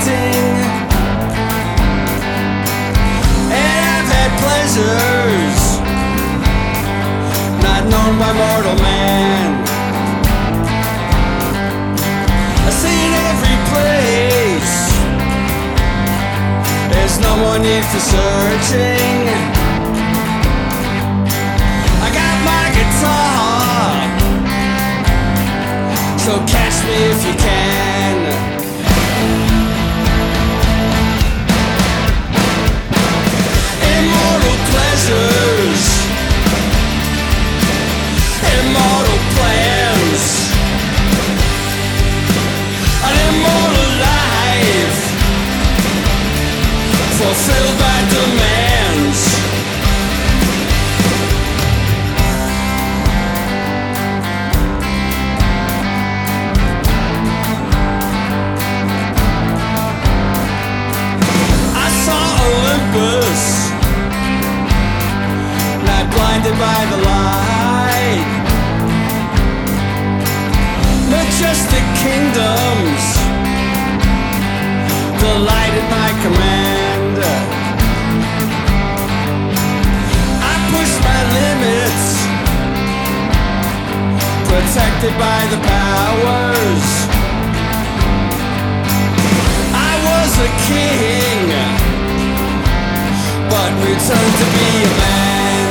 waiting, and I've had pleasures not known by mortal man. I've seen every place, there's no more need for searching. I got my guitar, so catch me if you can. Immortal pleasures, immortal plans, an immortal life fulfilled by demands. I saw Olympus, not blinded by the light. Majestic kingdoms, the light at my command. I push my limits, protected by the powers. I was a king, but returned to be a man.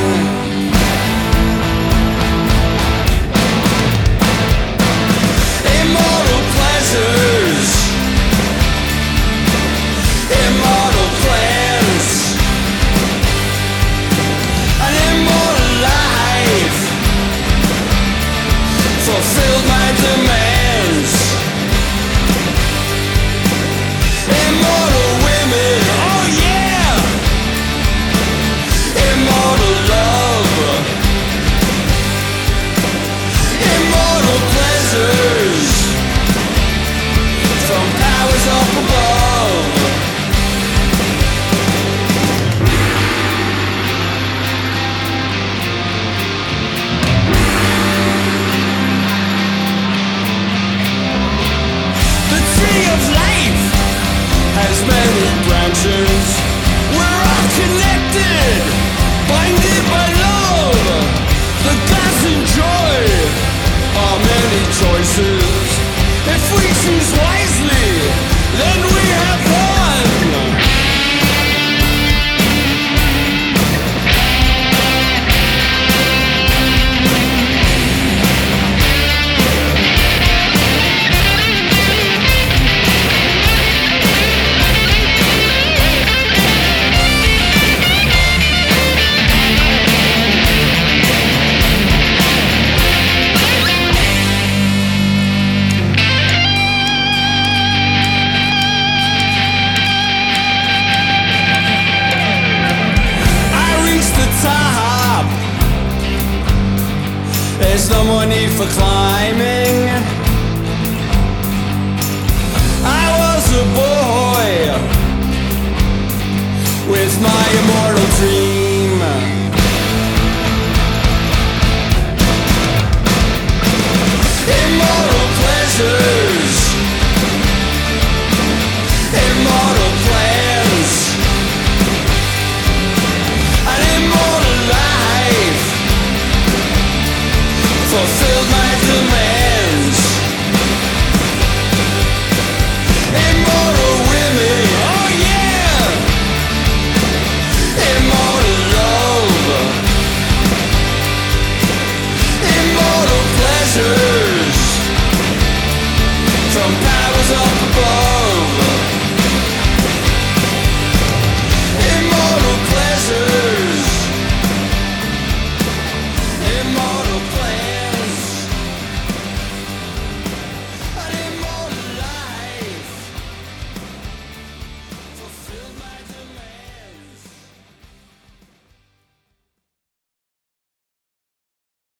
Immortal pleasures, immortal plans, an immortal life fulfilled my demands. Immortal women, oh yeah, immortal love, immortal pleasures from powers up above. The tree of life has many branches. We're all connected, binded by love. The gods enjoy our many choices. If we choose